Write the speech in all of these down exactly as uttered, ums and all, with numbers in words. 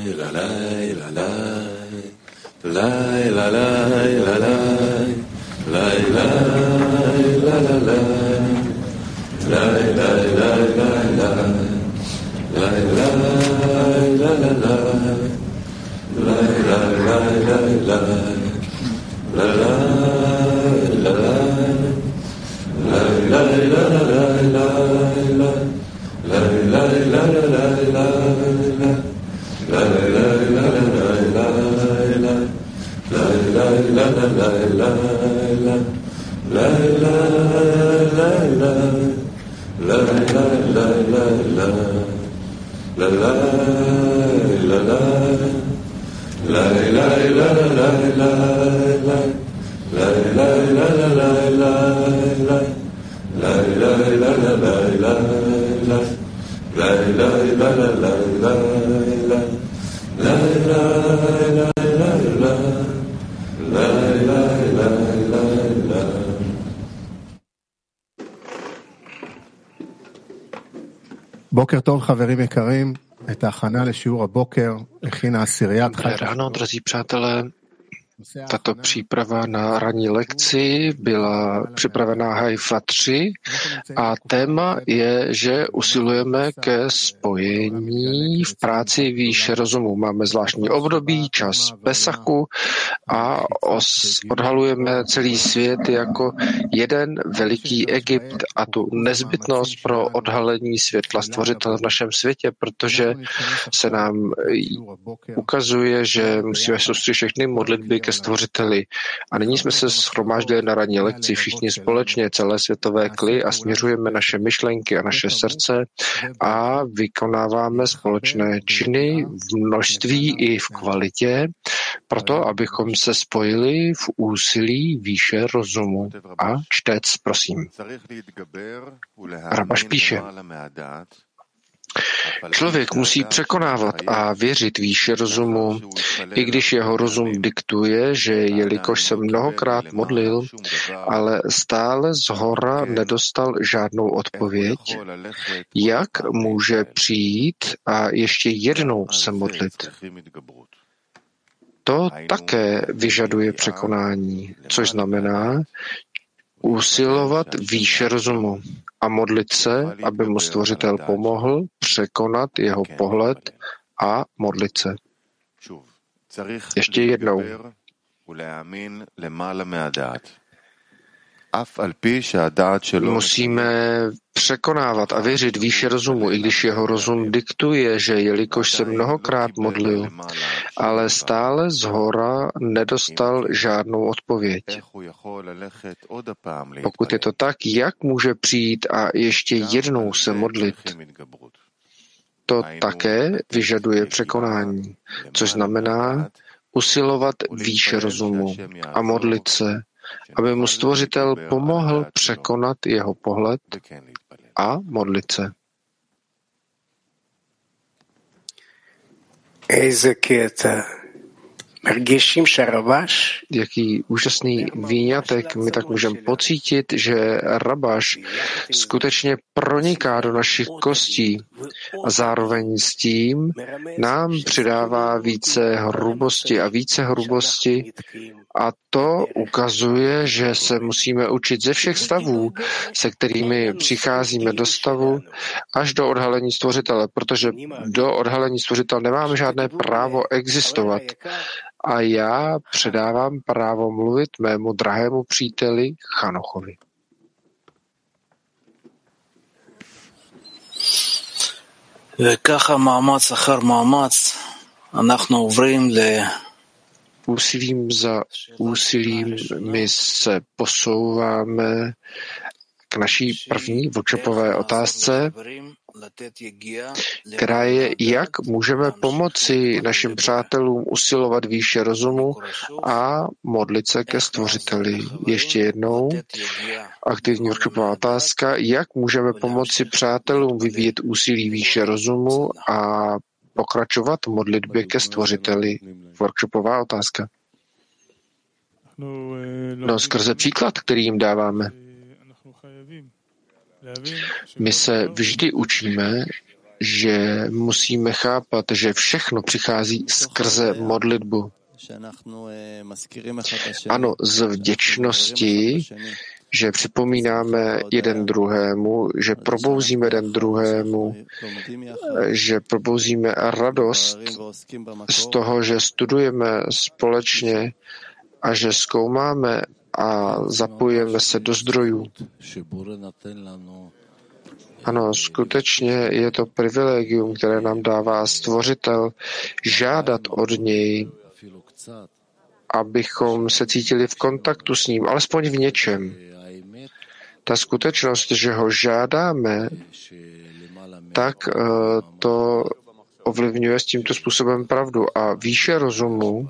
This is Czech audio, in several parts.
בוקר טוב חברים יקרים, את ההכנה לשיעור הבוקר הכינה עשיריית Dobré ráno, drazí přátelé. Tato příprava na ranní lekci byla připravená Haifa tři a téma je, že usilujeme ke spojení v práci výše rozumu. Máme zvláštní období, čas Pesachu a os, odhalujeme celý svět jako jeden veliký Egypt a tu nezbytnost pro odhalení světla Stvořitele v našem světě, protože se nám ukazuje, že musíme soustředit všechny modlitby ke Stvořiteli. A nyní jsme se shromáždili na ranní lekci všichni společně, celé světové kly a směřujeme naše myšlenky a naše srdce a vykonáváme společné činy v množství i v kvalitě, proto abychom se spojili v úsilí výše rozumu. A čtec, prosím. Rabaš píše: Člověk musí překonávat a věřit výše rozumu, i když jeho rozum diktuje, že jelikož se mnohokrát modlil, ale stále zhora nedostal žádnou odpověď, jak může přijít a ještě jednou se modlit. To také vyžaduje překonání, což znamená usilovat výše rozumu a modlit se, aby mu Stvořitel pomohl překonat jeho pohled a modlit se. Ještě jednou. Musíme překonávat a věřit výše rozumu, i když jeho rozum diktuje, že jelikož se mnohokrát modlil, ale stále zhora nedostal žádnou odpověď. Pokud je to tak, jak může přijít a ještě jednou se modlit? To také vyžaduje překonání, což znamená usilovat výše rozumu a modlit se, aby mu Stvořitel pomohl překonat jeho pohled a modlit se. Jaký úžasný výňatek, my tak můžeme pocítit, že Rabaš skutečně proniká do našich kostí a zároveň s tím nám přidává více hrubosti a více hrubosti a to ukazuje, že se musíme učit ze všech stavů, se kterými přicházíme do stavu, až do odhalení Stvořitele, protože do odhalení Stvořitele nemáme žádné právo existovat. A já předávám právo mluvit mému drahému příteli Chanochovi. Úsilím za úsilím my se posouváme k naší první workshopové otázce, která je, jak můžeme pomoci našim přátelům usilovat výše rozumu a modlit se ke Stvořiteli. Ještě jednou, aktivní workshopová otázka, jak můžeme pomoci přátelům vyvíjet úsilí výše rozumu a pokračovat v modlitbě ke Stvořiteli. Workshopová otázka. No, skrze příklad, který jim dáváme. My se vždy učíme, že musíme chápat, že všechno přichází skrze modlitbu. Ano, z vděčnosti, že připomínáme jeden druhému, že probouzíme jeden druhému, že probouzíme radost z toho, že studujeme společně a že zkoumáme a zapojujeme se do zdrojů. Ano, skutečně je to privilegium, které nám dává Stvořitel, žádat od něj, abychom se cítili v kontaktu s ním, alespoň v něčem. Ta skutečnost, že ho žádáme, tak to ovlivňuje s tímto způsobem pravdu. A výše rozumu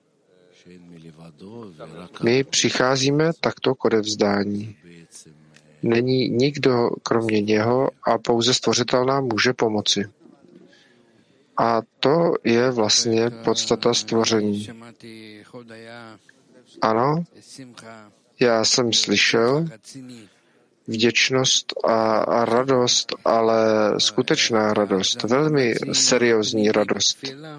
my přicházíme takto k odevzdání. Není nikdo kromě něho a pouze Stvořitel nám může pomoci. A to je vlastně podstata stvoření. Ano, já jsem slyšel vděčnost a, a radost, ale skutečná radost, velmi seriózní radost.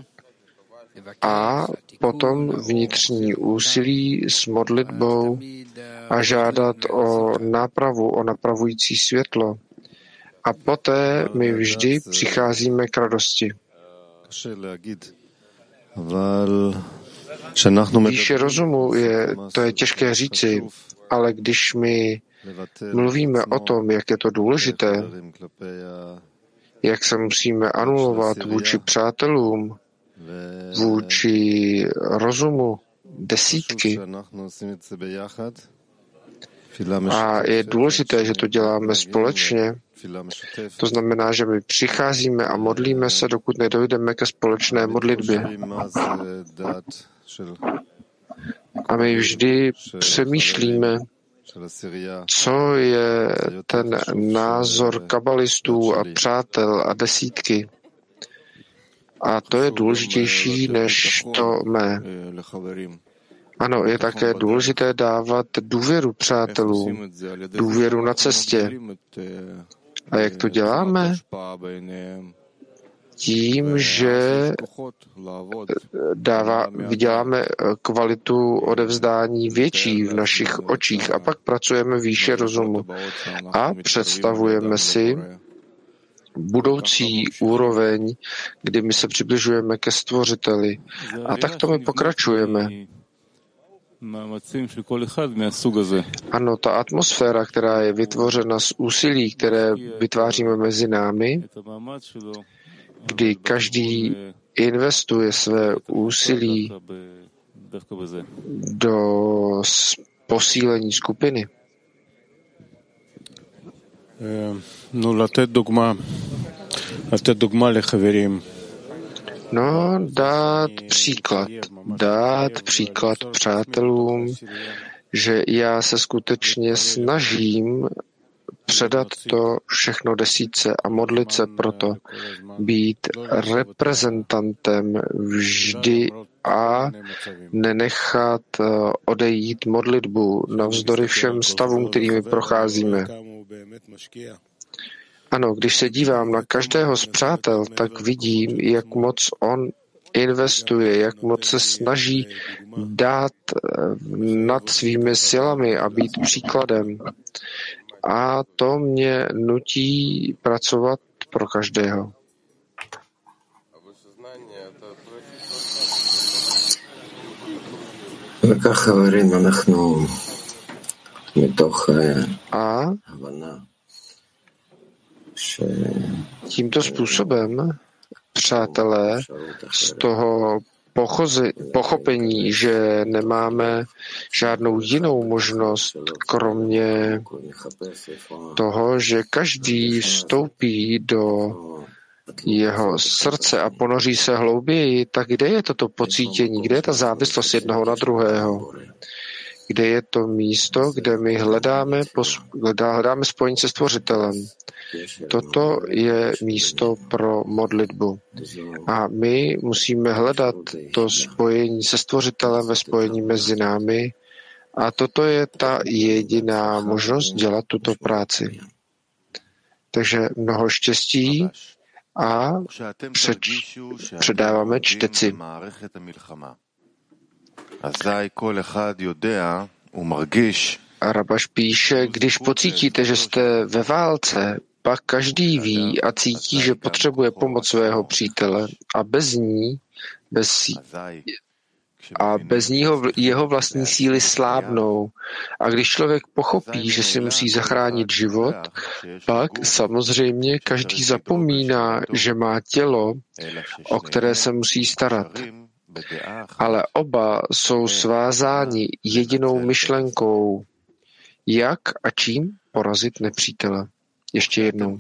A potom vnitřní úsilí s modlitbou a žádat o nápravu, o napravující světlo. A poté my vždy přicházíme k radosti. Výše rozumu je, to je těžké říci, ale když my mluvíme o tom, jak je to důležité, jak se musíme anulovat vůči přátelům, vůči rozumu desítky. A je důležité, že to děláme společně. To znamená, že my přicházíme a modlíme se, dokud nedojdeme ke společné modlitbě. A my vždy přemýšlíme, co je ten názor kabalistů a přátel a desítky. A to je důležitější než to mé. Ano, je také důležité dávat důvěru přátelům, důvěru na cestě. A jak to děláme? Tím, že dává, vyděláme kvalitu odevzdání větší v našich očích a pak pracujeme výše rozumu a představujeme si budoucí úroveň, kdy my se přibližujeme ke Stvořiteli. A tak to my pokračujeme. Ano, ta atmosféra, která je vytvořena z úsilí, které vytváříme mezi námi, kdy každý investuje své úsilí do posílení skupiny. No, dát příklad. Dát příklad přátelům, že já se skutečně snažím předat to všechno desítce a modlit se proto, být reprezentantem vždy a nenechat odejít modlitbu navzdory všem stavům, kterými procházíme. Ano, když se dívám na každého z přátel, tak vidím, jak moc on investuje, jak moc se snaží dát nad svými silami a být příkladem. A to mě nutí pracovat pro každého. A tímto způsobem, přátelé, z toho pochozi, pochopení, že nemáme žádnou jinou možnost, kromě toho, že každý vstoupí do jeho srdce a ponoří se hlouběji, tak kde je toto pocítění, kde je ta závislost jednoho na druhého? Kde je to místo, kde my hledáme, hledáme spojení se Stvořitelem. Toto je místo pro modlitbu. A my musíme hledat to spojení se Stvořitelem ve spojení mezi námi. A toto je ta jediná možnost dělat tuto práci. Takže mnoho štěstí a přeč, předáváme čteci. A Rabaš píše, když pocítíte, že jste ve válce, pak každý ví a cítí, že potřebuje pomoc svého přítele a bez ní, bez, a bez ního jeho vlastní síly slábnou. A když člověk pochopí, že si musí zachránit život, pak samozřejmě každý zapomíná, že má tělo, o které se musí starat. Ale oba jsou svázáni jedinou myšlenkou, jak a čím porazit nepřítele. Ještě jednou.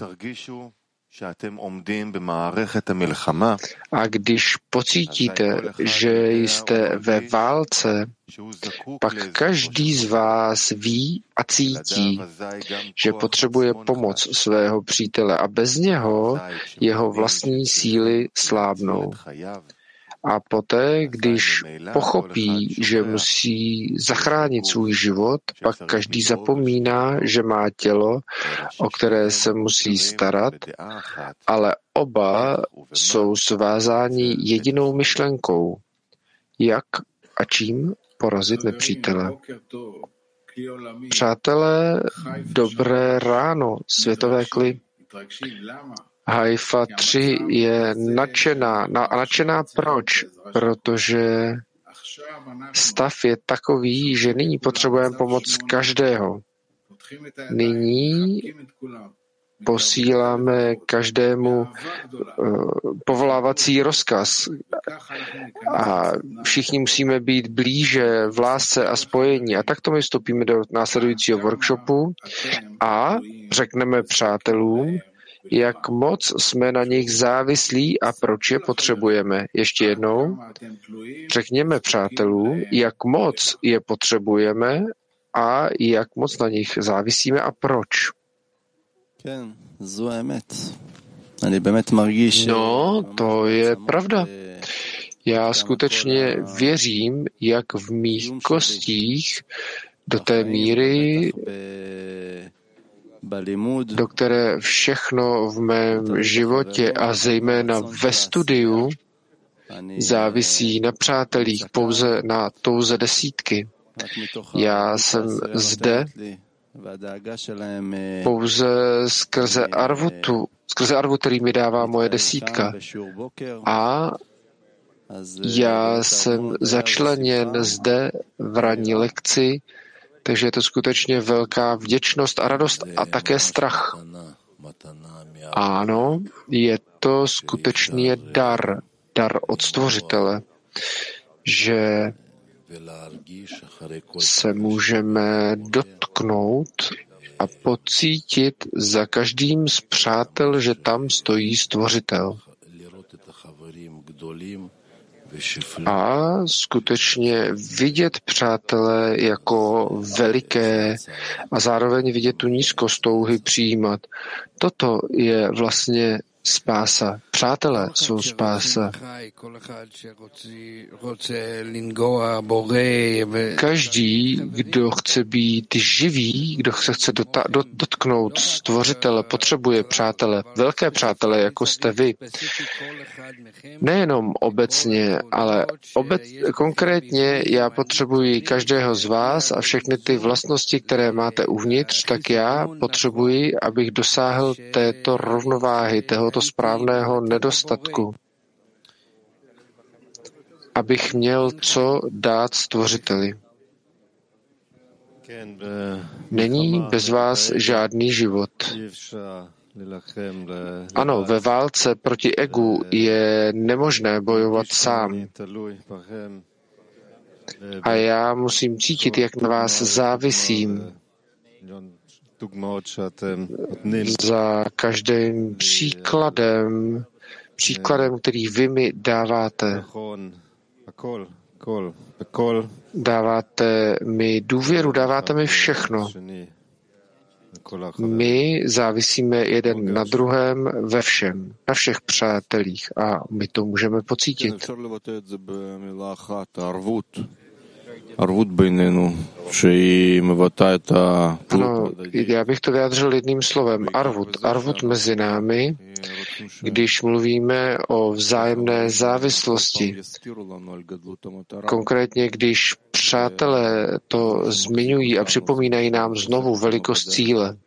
A když pocítíte, že jste ve válce, pak každý z vás ví a cítí, že potřebuje pomoc svého přítele a bez něho jeho vlastní síly slábnou. A poté, když pochopí, že musí zachránit svůj život, pak každý zapomíná, že má tělo, o které se musí starat, ale oba jsou svázáni jedinou myšlenkou, jak a čím porazit nepřítele. Přátelé, dobré ráno, světové kli. Haifa tři je nadšená. A nadšená proč? Protože stav je takový, že nyní potřebujeme pomoc každého. Nyní posíláme každému povolávací rozkaz a všichni musíme být blíže v lásce a spojení. A takto my vstoupíme do následujícího workshopu a řekneme přátelům, jak moc jsme na nich závislí a proč je potřebujeme. Ještě jednou, řekněme přátelům, jak moc je potřebujeme a jak moc na nich závisíme a proč. No, to je pravda. Já skutečně věřím, jak v mých kostích do té míry, do které všechno v mém životě a zejména ve studiu závisí na přátelích, pouze na touze desítky. Já jsem zde pouze skrze arvutu, skrze arvu, který mi dává moje desítka. A já jsem začleněn zde v ranní lekci, takže je to skutečně velká vděčnost a radost a také strach. Ano, je to skutečně dar, dar od Stvořitele, že se můžeme dotknout a pocítit za každým z přátel, že tam stojí Stvořitel. A skutečně vidět přátelé jako veliké a zároveň vidět tu nízkost touhy přijímat. Toto je vlastně spása. Přátelé jsou spása. Každý, kdo chce být živý, kdo se chce dota- dot- dotknout Stvořitele, potřebuje přátele, velké přátele, jako jste vy. Nejenom obecně, ale obec- konkrétně já potřebuji každého z vás a všechny ty vlastnosti, které máte uvnitř, tak já potřebuji, abych dosáhl této rovnováhy, tohoto správného nedostatku. Abych měl co dát Stvořiteli. Není bez vás žádný život. Ano, ve válce proti egu je nemožné bojovat sám. A já musím cítit, jak na vás závisím. Za každým příkladem, příkladem, který vy mi dáváte. Dáváte mi důvěru, dáváte mi všechno. My závisíme jeden na druhém ve všem, na všech přátelích a my to můžeme pocítit. Ano, já bych to vyjádřil jedním slovem. Arvut. Arvut mezi námi, když mluvíme o vzájemné závislosti. Konkrétně, když přátelé to zmiňují a připomínají nám znovu velikost cíle,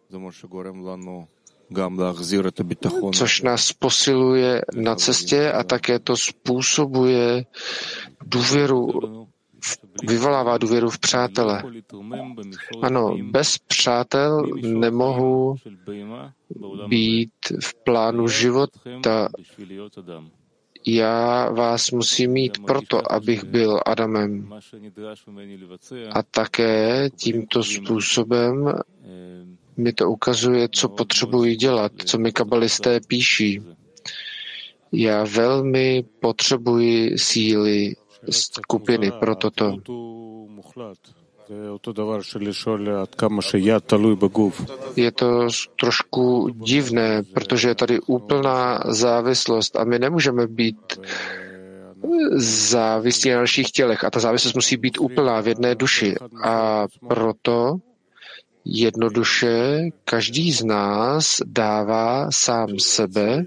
což nás posiluje na cestě a také to způsobuje důvěru, vyvolává důvěru v přátele. Ano, bez přátel nemohu být v plánu života. Já vás musím mít proto, abych byl Adamem. A také tímto způsobem mi to ukazuje, co potřebuji dělat, co mi kabalisté píší. Já velmi potřebuji síly skupiny pro toto. Je to trošku divné, protože je tady úplná závislost a my nemůžeme být závislí na našich tělech a ta závislost musí být úplná v jedné duši. A proto jednoduše každý z nás dává sám sebe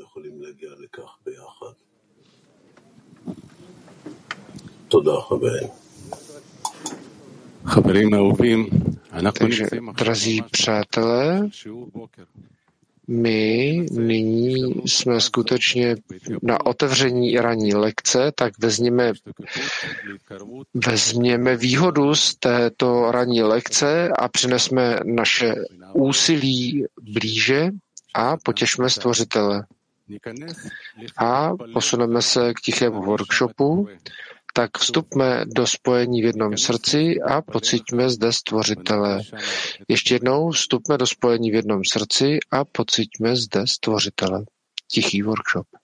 Takže, drazí přátelé, my nyní jsme skutečně na otevření ranní lekce, tak vezměme, vezměme výhodu z této ranní lekce a přinesme naše úsilí blíže a potěšme Stvořitele. A posuneme se k tichému workshopu, tak vstupme do spojení v jednom srdci a pociťme zde Stvořitele. Ještě jednou vstupme do spojení v jednom srdci a pociťme zde Stvořitele. Tichý workshop.